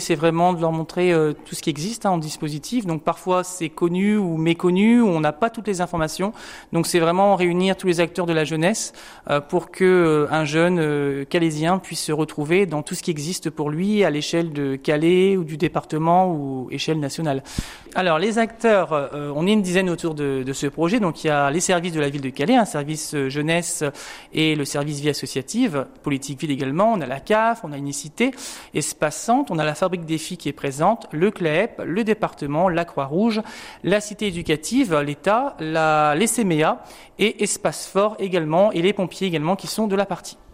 C'est vraiment de leur montrer tout ce qui existe en dispositif. Donc parfois c'est connu ou méconnu, ou on n'a pas toutes les informations. Donc c'est vraiment réunir tous les acteurs de la jeunesse pour que un jeune calaisien puisse se retrouver dans tout ce qui existe pour lui à l'échelle de Calais ou du département ou échelle nationale. Alors les acteurs, on est une dizaine autour de ce projet. Donc il y a les services de la ville de Calais, un service jeunesse et le service vie associative, politique ville également. On a la CAF, on a Unicité, Espace Centre, on a la Fabrique des filles qui est présente, le CLEP, le département, la Croix-Rouge, la cité éducative, l'État, les CMEA et Espace Fort également et les pompiers également qui sont de la partie.